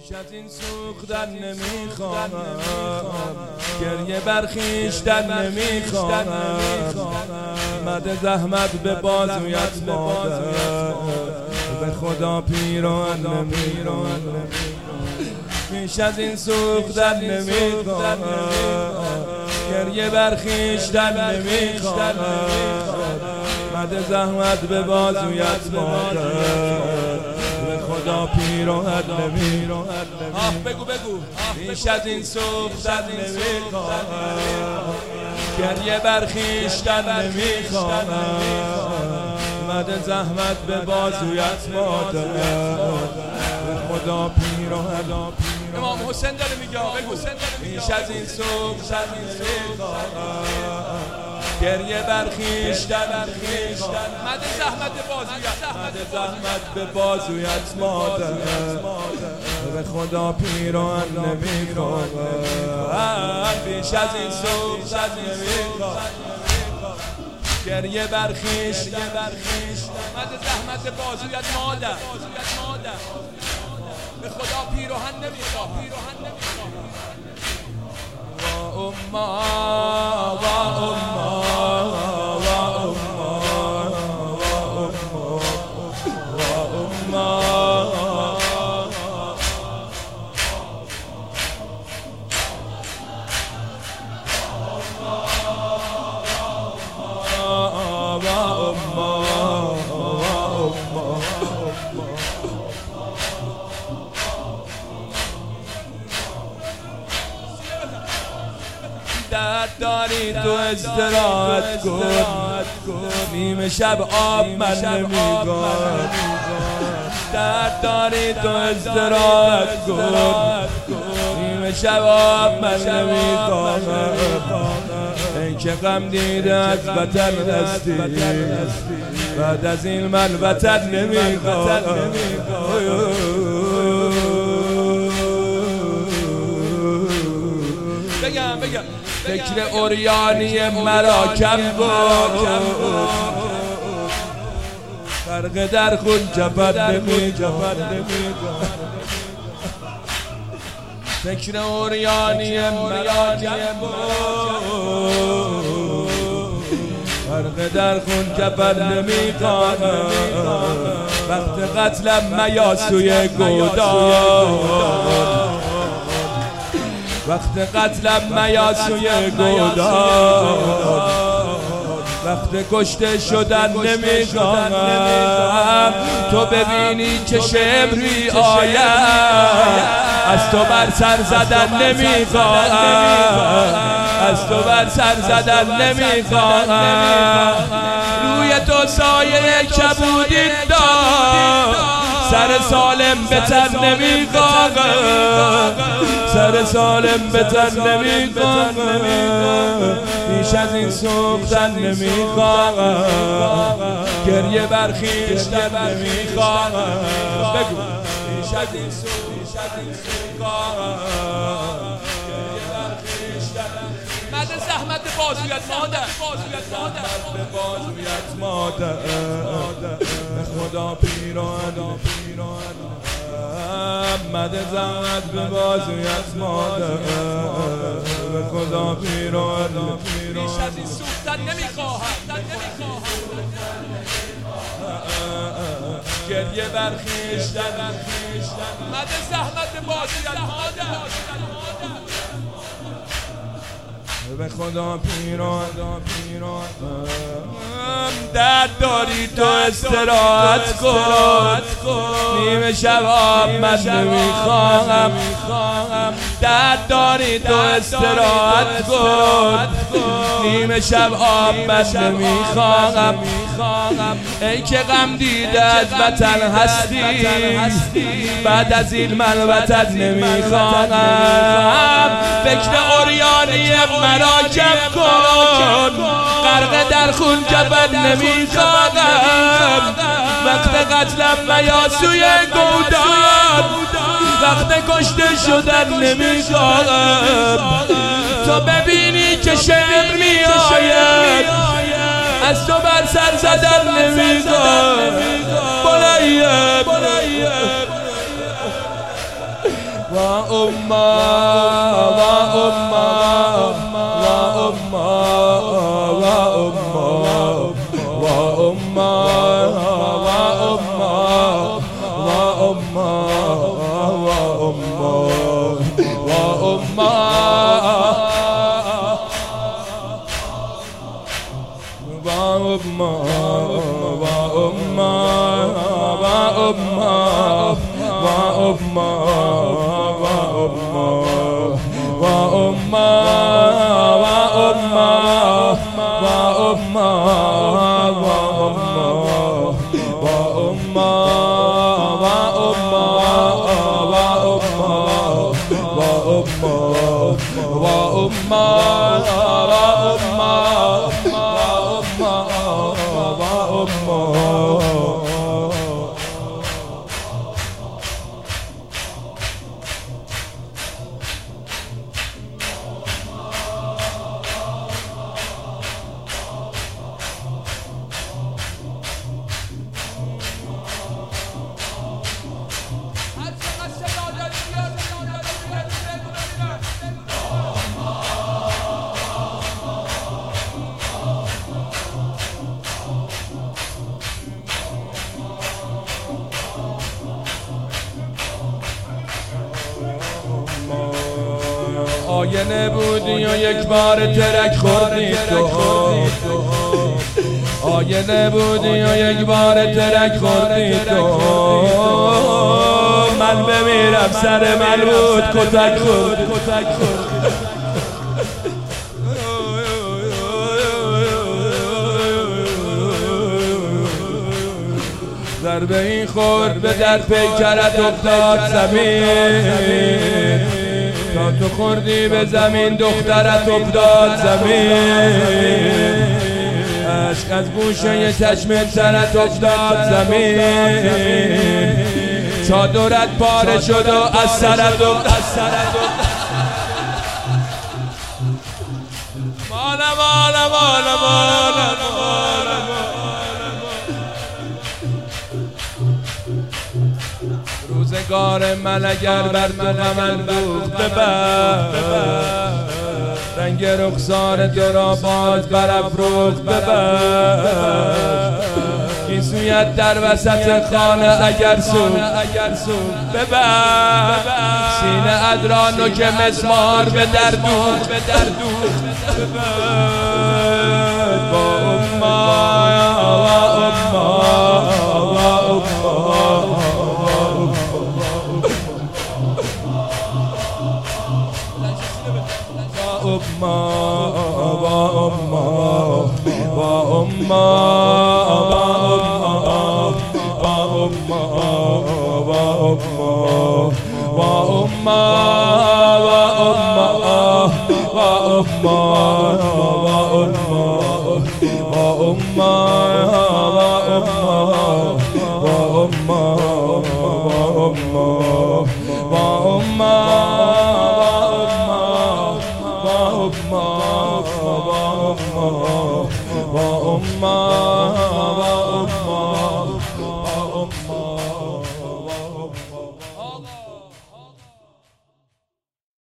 بیش از این سوختن نمیخوام، گریه برخیشتن نمیخوام. مده زحمت به بازویت مادر، به خدا پیراهن نمیخوام. بیش از این سوختن نمیخوام، گریه برخیشتن نمیخوام. مده زحمت به بازویت مادر، به خدا پیراهن نمیخوام. بگو بیش از این سوختن نمیخوام، گریه برخیشتن نمیخوام. مده زحمت به بازویت مادر، به خدا پیراهن. امام حسین داره میگه بگو. بیش از این سوختن نمیخوام، گریه برخیشتن نمیخوام. مده زحمت به بازویت مادر، به خدا پیراهن نمیخوام. بیش از این سوختن نمیخوام، گریه برخیشتن. مده زحمت بازویت مادر، به خدا پیراهن نمیخوام. وا اما وا اما وا اما وا درد داری تو استراحت کن، نیمه شب آب من نمیگم. درد داری تو استراحت کن، نیمه شب آب من نمیگم. ای که غم دیده از وطن هستی، بعد از این من وطن نمیگم. بگم فکر اوریانی مرا کم بود، غرق در خون جبن نمیگم. فکر اوریانی مرا کم بود، غرق در خون جبن نمیگم. وقت قتلم میاسوی گودان، وقت قتلم میاسوی گودان. وقت کشته شدن نمیخوام، تو ببینی که شعر می آید. از تو بر سر زدن نمیخوام، از تو بر سر زدن نمیخوام. روی تو سایه کبودی داد، سر سالم به تن نمیخوام، سر سالم به تن نمیخوام. بیش از این سوختن نمیخوام، گریه برخیشتن نمیخوام. بگو بیش از این سوختن، مده زحمت بازویت مادر، به بازویت مادر، به خدا پیراهن. مده زحمت به بازویت مادر، به خدا پیراهن. بیش از این سوختن نمیخواهم، گریه برخیشتن. مده زحمت به بازویت مادر، به خدا پیراهن. درد داری تو استراحت کن، نیمه شب آب من نمیخوام. درد داری تو استراحت کن، نیمه شب آب من نمیخوام. ای که غم دیده از وطن هستی، بعد از این من وطن نمیخوام. فکر اوریانی مرا کم کن، غرق در خون جبن نمیخوام. وقت قتلم میاسوی گودان، وقت کشته شدن نمیخوام. تو ببینی که شعر می آید، از تو بر سر زدن نمیخوام. آینه بودی و یک بار ترک خوردی تو، آینه بودی و یک بار ترک خوردی تو، من بمیرم سر من بود کتک خورد. ضربه این خورد به در پیکرت افتاد زمین، تا تو خوردی به زمین دخترت افتاد زمین، عشق از گوشه چشم سرت افتاد زمین، چادرت پاره شد و از سرت افتاد. روزگار من اگر بر تو غم اندوخت ببر، رنگ رخسار تو را باز برافروخت ببر، گیسویت در وسط خانه اگر سوخت ببر، سینه ات را نوک مسمار به در دوخت ببر.